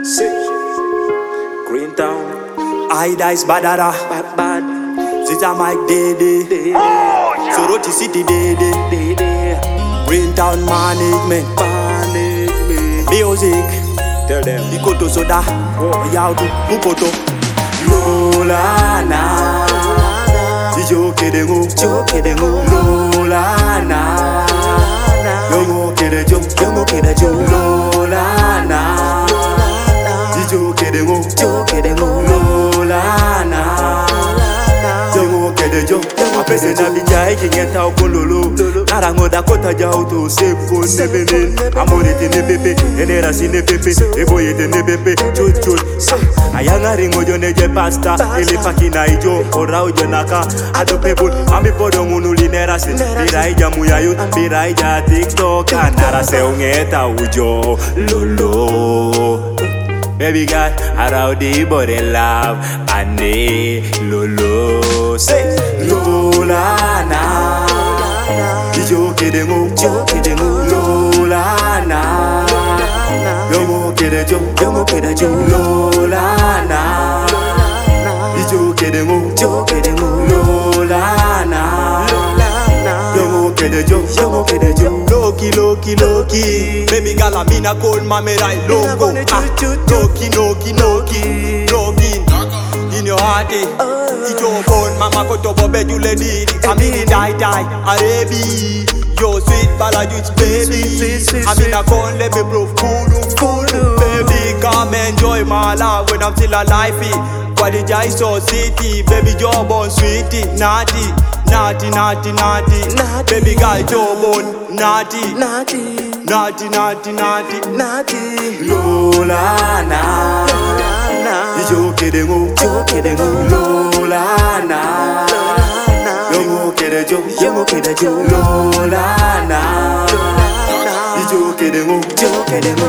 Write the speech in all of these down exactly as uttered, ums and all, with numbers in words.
Sick. Greentown. I dice badara. Bad bad. Zita Mike Dede. Soroti City Dede. Greentown management. Management. Music. Tell them. Ikoto soda. Yaudu. Mukoto. Lolana. Tijo kedengo. Jo kedengo. Lolana. Yongo kedejo. Yongo kedejo. Lolana. Tijo kedengo. Jo kedengo. Lolana. Yongo kedejo. Apese na bijai kinyeta okololo. Narango Dakota jauto sefo nebenen. Amorete nebepe. Enera sinepepe. Eboyete nebepe. Chut chut. Ayanga ringo jone je pasta. Ele pakina ijo. Ora ujo naka. Ado pebul. Ami podo munu linera se. Birai jamu ya yut. Birai ja TikTok. Anara se ungeta ujo. Lolo. Baby girl, around the body love. Ane. Lolo. Say. Lolana. Tijo kedengo. Jo kedengo. Lolana. Yongo kedejo. Yongo kedejo. Lolana. Tijo kedengo. Jo kedengo. Lolana. Yongo kedejo. Yongo kedejo. Loki, Loki, Loki. Baby girl, I'm in a cold mommy right logo. Ah, Loki, Loki, Loki. Loki. In your heart, eh? It's your bone, mama go to bobe you lady. I'm in the die die, Arabi. Yo sweet balajuice baby. I'm in a con, let me prove kudu kudu. Baby come enjoy my life when I'm still alive. What the jai so city, baby job on sweetie, naughty, naughty, naughty, naughty. Baby girl job on naughty, naughty, naughty, naughty, naughty, naughty. Lolana. Tijo kedengo. Jo kedengo. Lolana. Yongo kedejo. Yongo kedejo. Lolana. Tijo kedengo. Jo kedengo.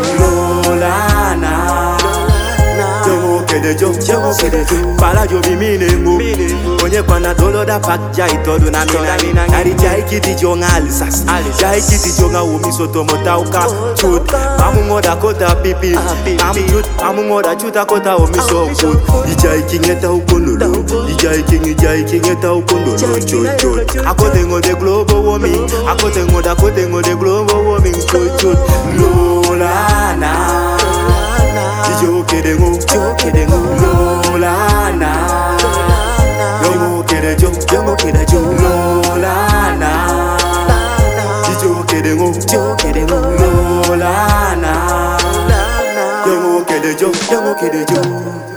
Lolana. Yongo kedejo. Yongo kedejo. Pala jo biminengo. Onye kwana dolo da pak jai todo na mina. Ari jai kiti jonga alisas. Jai kiti jonga umi soto motauka. Chut. Amu ngoda kota pipi. Amu chut. Amu ngoda chuta kota umi so good. Ijai kingeta ukondolo. Ijai king ijai kingeta ukondolo. Chut chut. Akote ngode global warming. Akote ngoda akote ngode global warming. Chut chut. Lolana. Tijo kedengo. Jo kedengo. Lolana. Yongo kedejo. Yongo kedejo. Lolana. Tijo kedengo. Jo kedengo. Lolana. Yongo kedejo. Yongo kedejo.